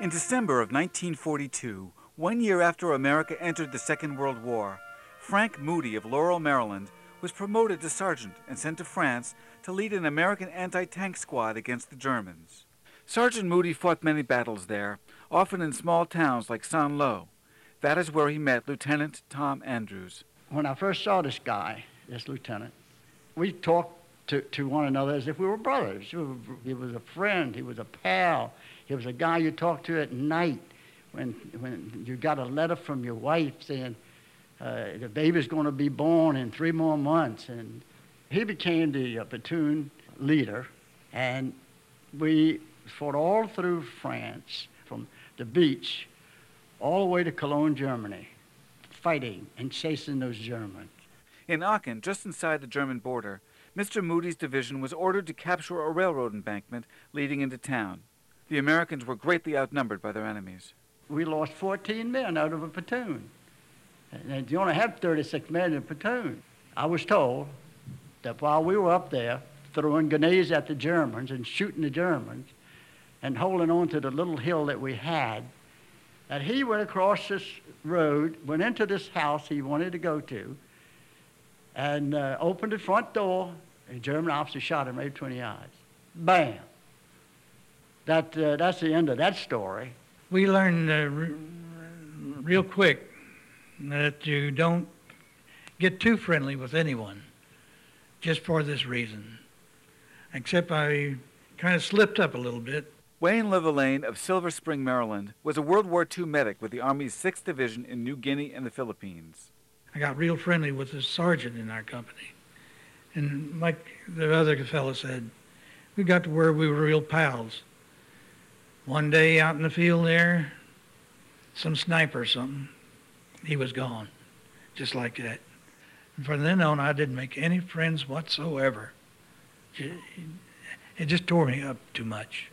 In December of 1942, 1 year after America entered the Second World War, Frank Moody of Laurel, Maryland, was promoted to sergeant and sent to France to lead an American anti-tank squad against the Germans. Sergeant Moody fought many battles there, often in small towns like Saint-Lô. That is where he met Lieutenant Tom Andrews. When I first saw this guy, this lieutenant, we talked to one another as if we were brothers. He was a friend, he was a pal, he was a guy you talked to at night when you got a letter from your wife saying the baby's going to be born in 3 more months. And he became the platoon leader, and we fought all through France, from the beach all the way to Cologne, Germany, fighting and chasing those Germans. In Aachen, just inside the German border, Mr. Moody's division was ordered to capture a railroad embankment leading into town. The Americans were greatly outnumbered by their enemies. We lost 14 men out of a platoon. And you only had 36 men in a platoon. I was told that while we were up there throwing grenades at the Germans and shooting the Germans and holding on to the little hill that we had, that he went across this road, went into this house he wanted to go to, and opened the front door, and a German officer shot him right between the eyes. Bam! That's the end of that story. We learned real quick that you don't get too friendly with anyone just for this reason. Except I kind of slipped up a little bit. Wayne Liverlane of Silver Spring, Maryland, was a World War II medic with the Army's 6th Division in New Guinea and the Philippines. I got real friendly with the sergeant in our company. And like the other fellow said, we got to where we were real pals. One day out in the field there, some sniper or something, he was gone, just like that. And from then on, I didn't make any friends whatsoever. It just tore me up too much.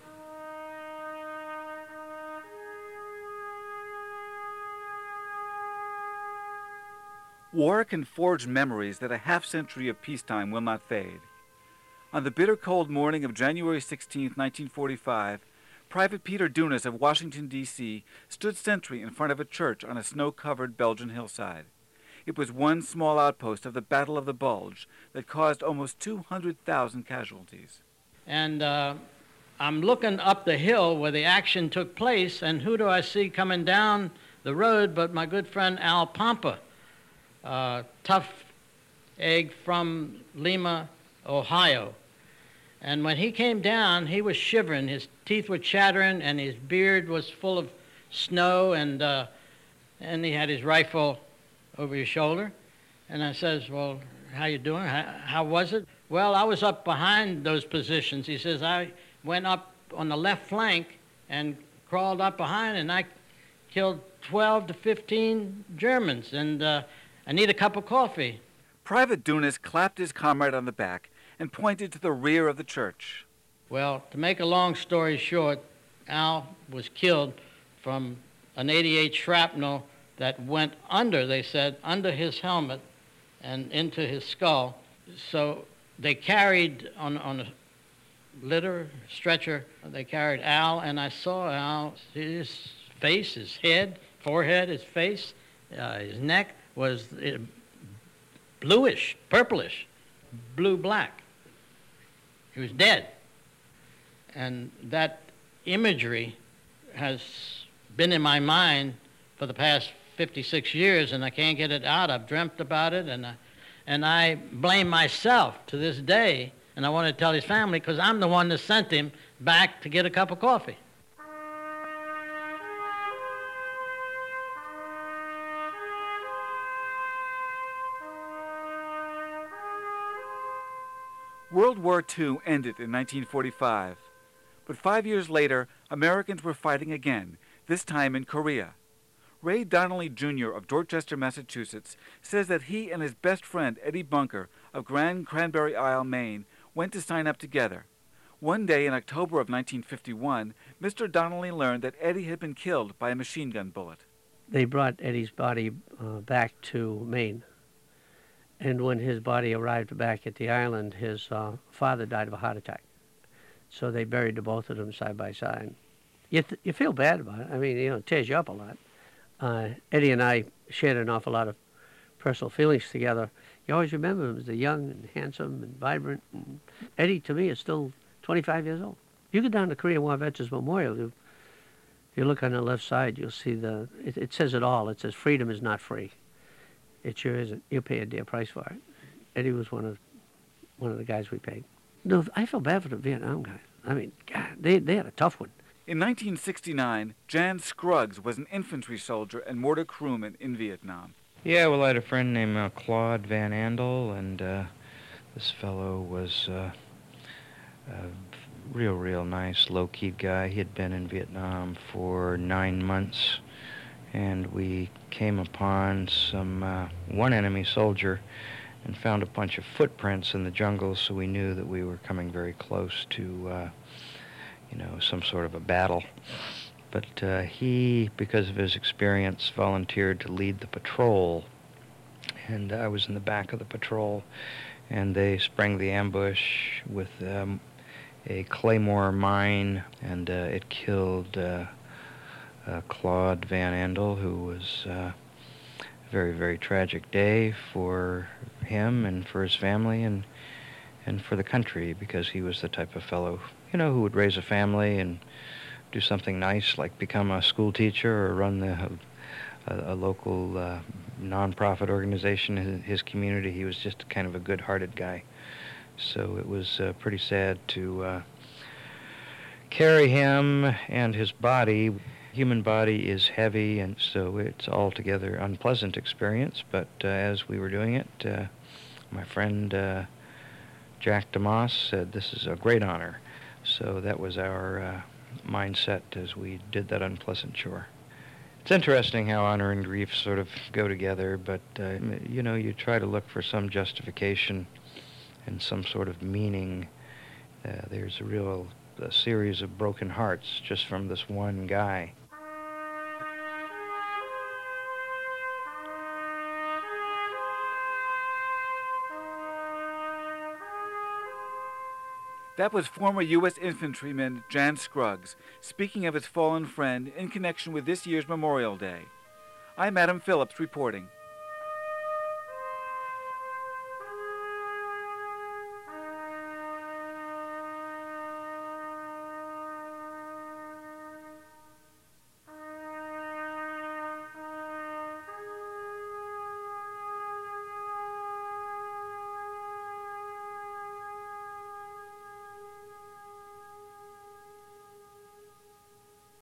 War can forge memories that a half-century of peacetime will not fade. On the bitter cold morning of January 16, 1945, Private Peter Dunas of Washington, D.C. stood sentry in front of a church on a snow-covered Belgian hillside. It was one small outpost of the Battle of the Bulge that caused almost 200,000 casualties. And I'm looking up the hill where the action took place, and who do I see coming down the road but my good friend Al Pompa, tough egg from Lima, Ohio. And when he came down, he was shivering. His teeth were chattering, and his beard was full of snow, and he had his rifle over his shoulder. And I says, well, how you doing? How was it? Well, I was up behind those positions. He says, I went up on the left flank and crawled up behind, and I killed 12 to 15 Germans, and I need a cup of coffee. Private Dunas clapped his comrade on the back and pointed to the rear of the church. Well, to make a long story short, Al was killed from an 88 shrapnel that went under, they said, under his helmet and into his skull. So they carried on a litter, stretcher, they carried Al, and I saw Al, his face, his head, forehead, his face, his neck was bluish, purplish, blue-black. He was dead. And that imagery has been in my mind for the past 56 years, and I can't get it out. I've dreamt about it, and I blame myself to this day, and I want to tell his family because I'm the one that sent him back to get a cup of coffee. World War II ended in 1945, but 5 years later, Americans were fighting again, this time in Korea. Ray Donnelly, Jr. of Dorchester, Massachusetts, says that he and his best friend, Eddie Bunker, of Grand Cranberry Isle, Maine, went to sign up together. One day in October of 1951, Mr. Donnelly learned that Eddie had been killed by a machine gun bullet. They brought Eddie's body back to Maine. And when his body arrived back at the island, his father died of a heart attack. So they buried the both of them side by side. You feel bad about it. I mean, it tears you up a lot. Eddie and I shared an awful lot of personal feelings together. You always remember him as a young and handsome and vibrant. And Eddie, to me, is still 25 years old. You go down to Korean War Veterans Memorial, if you look on the left side, you'll see it says it all. It says, freedom is not free. It sure isn't. You pay a dear price for it. Eddie was one of the guys we paid. No, I feel bad for the Vietnam guys. I mean, God, they had a tough one. In 1969, Jan Scruggs was an infantry soldier and mortar crewman in Vietnam. Yeah, well, I had a friend named Claude Van Andel, and this fellow was a real nice, low-key guy. He had been in Vietnam for 9 months, and we came upon one enemy soldier and found a bunch of footprints in the jungle, so we knew that we were coming very close to, some sort of a battle. But he, because of his experience, volunteered to lead the patrol, and I was in the back of the patrol, and they sprang the ambush with a claymore mine, and it killed Claude Van Andel, who was a very, very tragic day for him and for his family and for the country, because he was the type of fellow, who would raise a family and do something nice, like become a school teacher or run a local non-profit organization in his community. He was just kind of a good-hearted guy. So it was pretty sad to carry him and his body. Human body is heavy, and so it's altogether unpleasant experience. But as we were doing it, my friend Jack DeMoss said, "This is a great honor." So that was our mindset as we did that unpleasant chore. It's interesting how honor and grief sort of go together, but you try to look for some justification and some sort of meaning. There's a series of broken hearts just from this one guy. That was former U.S. infantryman Jan Scruggs speaking of his fallen friend in connection with this year's Memorial Day. I'm Adam Phillips reporting.